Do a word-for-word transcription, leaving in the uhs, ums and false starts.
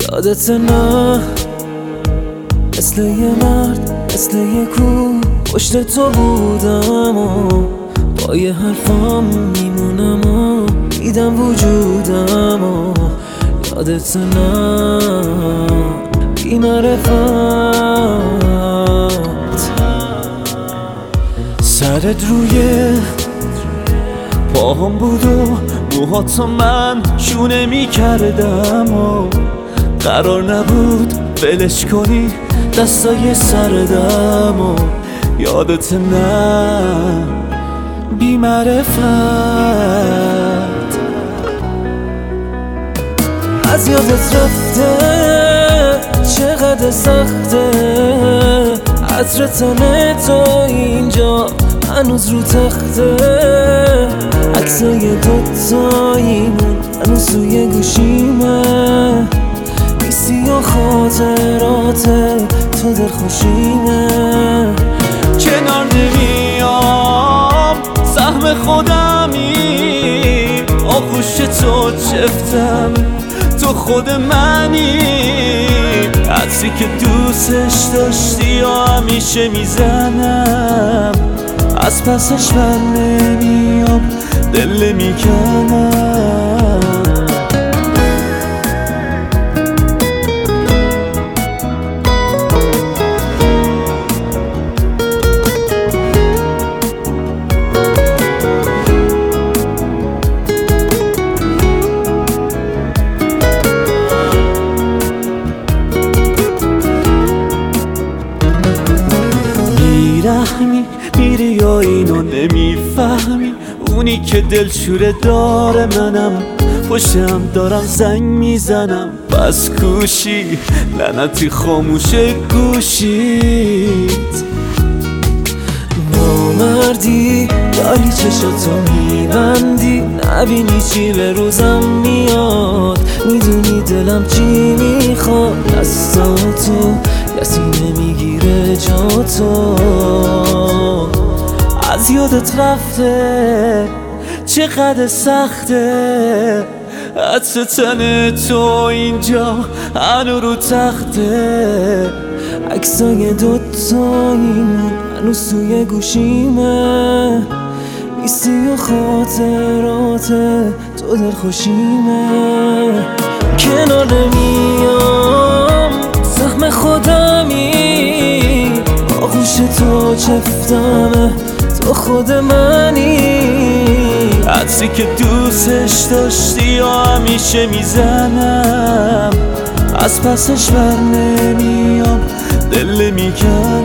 یادت نه مثل یه مرد مثل یه کوه پشت تو بودم و با یه حرفام میمونم و دیدم وجودم و یادت نه بی معرفت سرت روی پاهم بود و موهاتو من شونه می کردم و قرار نبود ولش کنی دستای سردم و یادت نه بی معرفت از یادت رفته چقدر سخته عطر تن تو اینجا هنوز رو تخته عکسای دوتاییمون هنوز توی گوشیمه نیستی و خاطرات تو در خوشیمه کنار نمیام سهم خودمی آغوش تو چفتم تو خود منی عطری که دوستش داشتی و همیشه میزنم از پسش بر نمیام دل میکنم بیرحمی میری یا اینو نمیفهمی اونی که دلشوره داره منم پشتم دارم زنگ میزنم بس کوشی لعنتی خاموشه گوشید نامردی داری چشاتو میبندی نبینی چی به روزم میاد میدونی دلم چی میخواد دستاتو کسی نمیگیره جاتو از یادت رفته چقدر سخته عطر تن تو اینجا هنو رو تخته عکسای دوتاییمون هنوز توی گوشیمه نیستی و خاطرات تو در خوشیمه کنار نمیام زخم خودمی آغوش تو چفتمه تو خود منی عطری که دوستش داشتی و همیشه میزنم از پسش بر نمیام دل میکنم